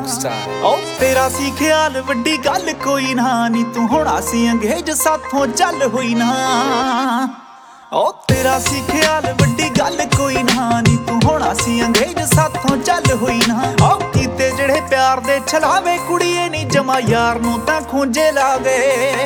ओ तेरा सी ख्याल वड्डी गल कोई ना नी तू होना सी अंगेज साथों चल हुई ना। ओ तेरा सी ख्याल वड्डी गल कोई ना नी तू होना सी अंगेज साथों चल हुई ना। ओ कीते जेड़े प्यार दे छलावे कुड़िए नी जमा यार नूं तां खूंजे ला गए।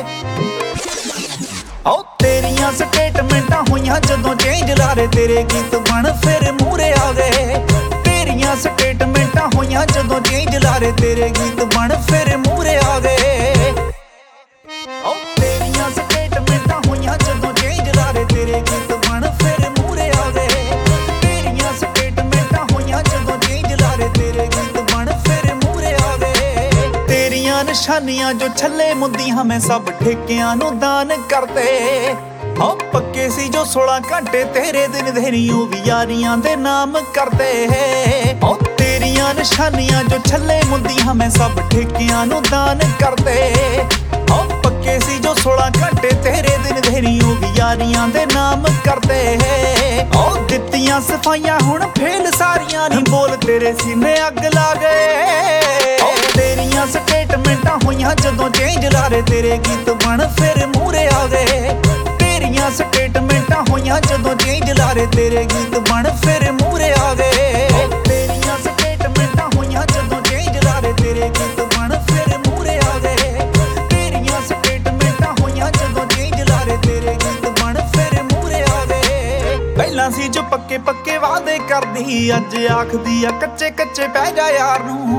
ओ तेरियां स्टेटमेंटां होइयां जदों चेंज लारे तेरे गीत बन फिर मूरे आ गए। तेरियां स्टेटमेंटां होइयां जदों चेंज लारे तेरे गीत बन फिर मूरे आ गए। ओ तेरियां स्टेटमेंटां होइयां जदों चेंज लारे तेरे गीत बन फिर मूरे आ गए। तेरियां स्टेटमेंटां होइयां जदों चेंज लारे तेरे गीत बन फिर मूरे आ गए। तेरियां निशानियां जो छल्ले मुंदियां मैं सब ठेकियां नूं दान करते। हाँ पक्के सी जो 16 घंटे तेरे दिन देनियों भी यारियां दे नाम करते है। ओ तेरियां निशानियां जो छल्ले मुंदियां मैं सब ठेकियां नूं दान करते। ओ पक्के सी जो 16 घंटे तेरे दिन देनियों भी यारियां दे नाम करते है। ओ दित्तियां सफाइयां हुण फेल सारियां नी बोल तेरे सीने अग ला गए। ओ तेरियां स्टेटमेंटां होइयां जदों चेंज लारे तेरे गीत बन फिर मूरे आ गए। तेरियां स्टेटमेंटां होइयां जदों चेंज लारे तेरे गीत बन फिर मूरे आ गए। तेरियां स्टेटमेंटां होइयां जदों चेंज लारे तेरे गीत बन फिर मूरे आ गए। तेरियां स्टेटमेंटां होइयां जदों चेंज लारे तेरे गीत बन फिर मूरे आ गए। पहलां सी जो पक्के पक्के वादे करदी अज आखदी आ कच्चे कच्चे पै जा यार नूं।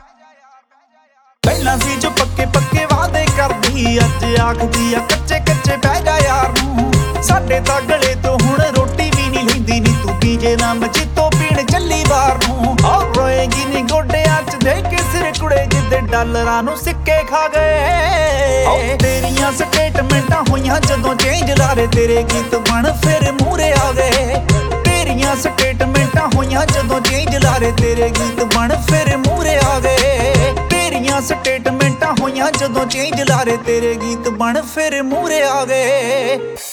पहलां सी जो पक्के पक्के वादे करदी अज आखदी आ कच्चे कच्चे पै जा यार नूं। साडे तां गले तो हुण रोटी भी नहीं लैंदी नी तू पीजे ना मजीतो पीण चली बार नूं। आ रोएगी नी गोडियां च दे के सिर कुड़े जिद्दे डॉलरां नूं सिक्के खा गए। तेरियां स्टेटमेंटां होइयां जदों चेंज लारे तेरे गीत बन फिर मूरे आ गए। तेरियां स्टेटमेंटां होइयां जदों चेंज लारे तेरे गीत बन फिर मूरे आ गए। तेरियां स्टेटमेंटां होइयां जदों चेंज लारे तेरे गीत बन फिर मूरे आ गए।